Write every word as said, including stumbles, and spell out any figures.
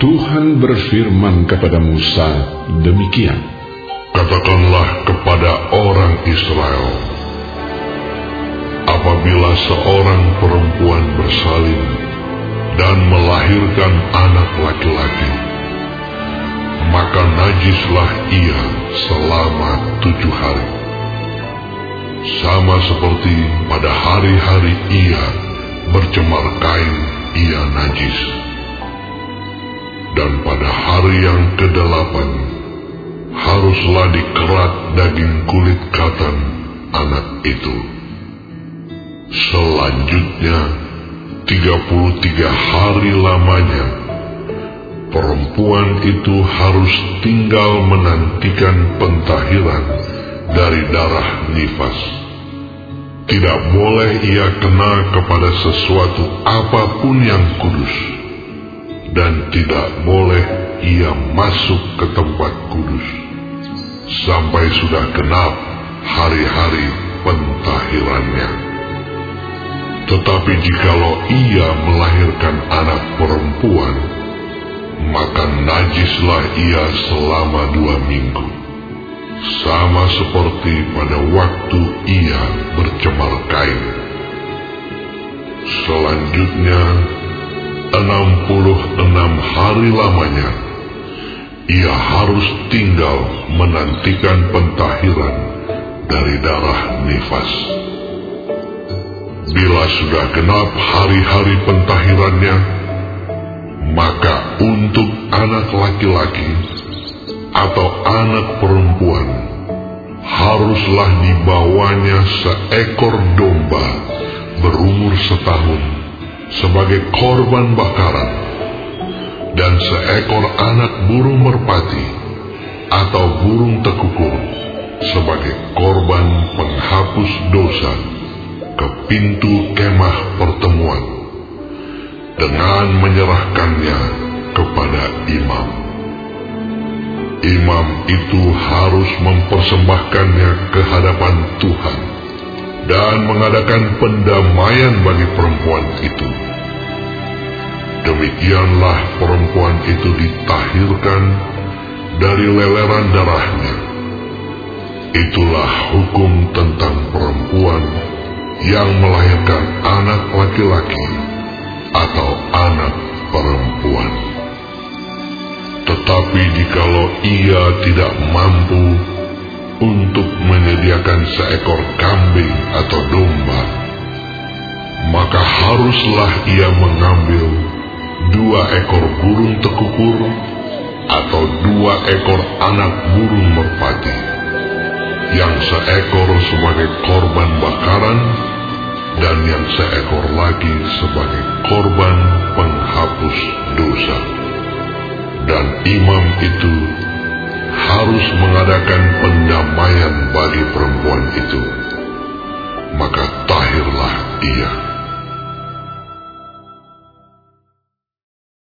Tuhan berfirman kepada Musa demikian, "Katakanlah kepada orang Israel, apabila seorang perempuan bersalin dan melahirkan anak laki-laki, maka najislah ia selama tujuh hari. Sama seperti pada hari-hari ia bercemar kain, ia najis. Dan pada hari yang kedelapan, haruslah dikerat daging kulit katan anak itu. Selanjutnya, tiga puluh tiga hari lamanya, perempuan itu harus tinggal menantikan pentahiran dari darah nifas. Tidak boleh ia kena kepada sesuatu apapun yang kudus, dan tidak boleh ia masuk ke tempat kudus sampai sudah genap hari-hari pentahirannya. Tetapi jikalau ia melahirkan anak perempuan, maka najislah ia selama dua minggu, sama seperti pada waktu ia bercemar kain. Selanjutnya, enam puluh enam hari lamanya, ia harus tinggal menantikan pentahiran dari darah nifas. Bila sudah genap hari-hari pentahirannya, maka untuk anak laki-laki atau anak perempuan haruslah dibawanya seekor domba berumur setahun sebagai korban bakaran, dan seekor anak burung merpati atau burung tekukur sebagai korban penghapus dosa ke pintu kemah pertemuan, dengan menyerahkannya kepada imam. Imam itu harus mempersembahkannya ke hadapan Tuhan dan mengadakan pendamaian bagi perempuan itu. Demikianlah perempuan itu ditahirkan dari leleran darahnya. Itulah hukum tentang perempuan yang melahirkan anak laki-laki atau anak perempuan. Tetapi jikalau ia tidak mampu untuk menyediakan seekor kambing atau domba, maka haruslah ia mengambil dua ekor burung tekukur atau dua ekor anak burung merpati, yang seekor sebagai korban bakaran dan yang seekor lagi sebagai korban penghapus dosa. Dan imam itu harus mengadakan pendamaian bagi perempuan itu, maka tahirlah ia.